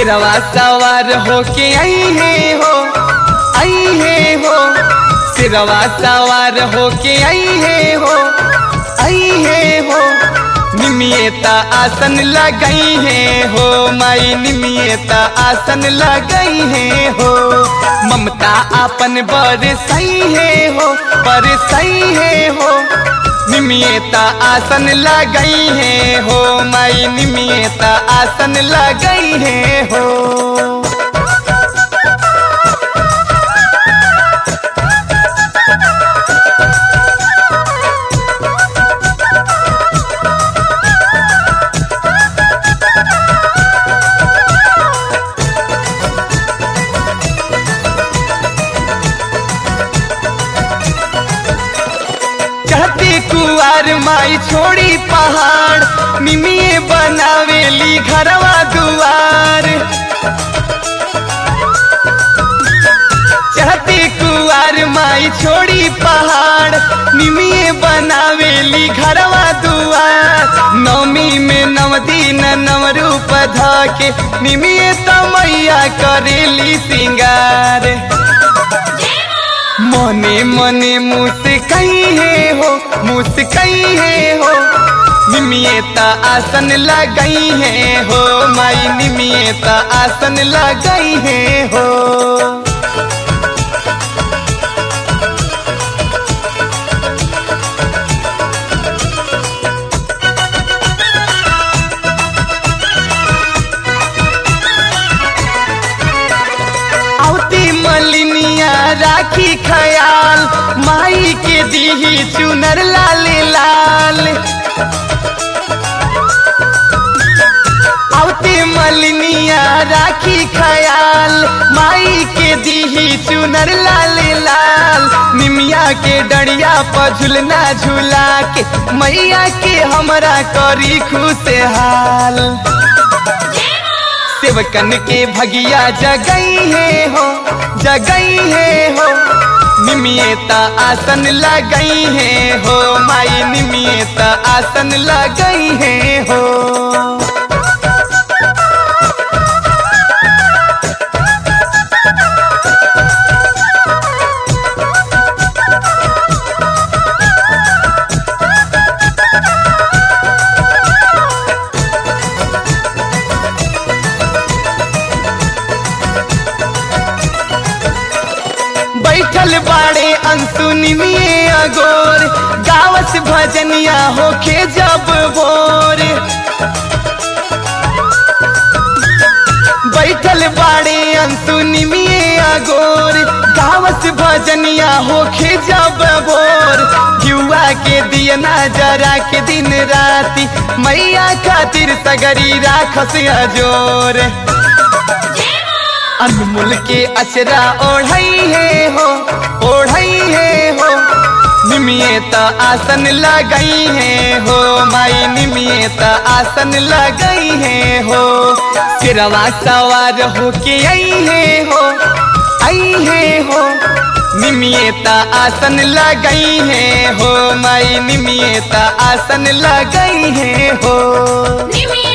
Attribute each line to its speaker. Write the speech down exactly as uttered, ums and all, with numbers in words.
Speaker 1: सिरवा सवार होके आई है हो, आई है हो। सिरवा सवार होके आई है हो, आई है हो। निमियता आसन लगाई है हो, माई निमियता आसन लगाई है हो। ममता आपन बरसई है हो, बरसई है हो। निमियता आसन लगाई है हो, माई निमियता आसन लगाई है हो। चढ़ते कुआर माई छोड़ी पहाड़, निमिये बनावेली घरवा दुआर। चढ़ते कुआर माई छोड़ी पहाड़, निमिये बनावेली घरवा दुआर। नवमी में नव दिन नव रूप धके, निमिये तो मैया करेली सिंगार। मने मने मुस्काई है हो, मुस्काई है हो। निमियता आसन लगाई है हो, माई निमियता आसन लगाई है हो। मलिनिया राखी ख्याल, माई के दीही चुनर लाल लाल। आवते मलिनिया राखी ख्याल, माई के दीही चुनर लाल लाल। निमिया के डरिया पर झुलना झुला के, मैया के हमरा करी खुशहाल। सेवकन के भगिया जगई है हो, जगई है हो। निमियता आसन लगाई है हो, माई निमियता आसन लगाई है हो। बैठल बाड़े अंसु निमिये अगोर, गावस भजनिया होके जब भोर। बैठल बाड़े अंसु निमिये अगोर, गावस भजनिया होके जब भोर। युवा के दियना जरा के दिन राती, मैया खातिर सगरी राखस अजोर। अनमोल के अचरा ओढ़ई है हो, ओढ़ई है हो। निमियता आसन लगाई है हो, माई निमियता आसन लगाई है हो। सिरवा सवार होके आई है हो, आई है हो। निमियता आसन लगाई है हो, माई निमियता आसन लगाई है हो।